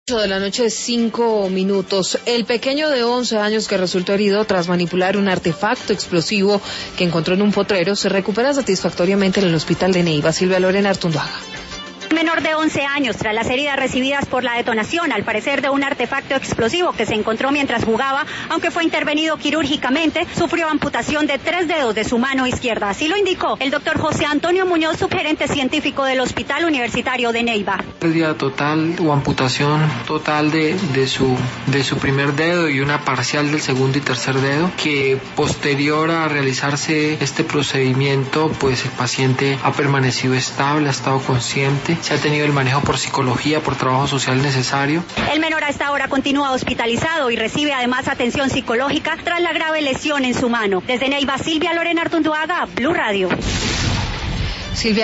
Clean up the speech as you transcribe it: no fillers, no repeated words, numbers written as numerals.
De la noche, 5 minutos. El pequeño de 11 años que resultó herido tras manipular un artefacto explosivo que encontró en un potrero se recupera satisfactoriamente en el hospital de Neiva. Silvia Lorena Artunduaga. Menor de 11 años, tras las heridas recibidas por la detonación, al parecer de un artefacto explosivo que se encontró mientras jugaba, aunque fue intervenido quirúrgicamente, sufrió amputación de 3 dedos de su mano izquierda. Así lo indicó el doctor José Antonio Muñoz, subgerente científico del Hospital Universitario de Neiva. Pérdida total o amputación total de su primer dedo y una parcial del segundo y tercer dedo, que posterior a realizarse este procedimiento, pues el paciente ha permanecido estable, ha estado consciente. Se ha tenido el manejo por psicología, por trabajo social necesario. El menor a esta hora continúa hospitalizado y recibe además atención psicológica tras la grave lesión en su mano. Desde Neiva, Silvia Lorena Artunduaga, Blue Radio. Silvia.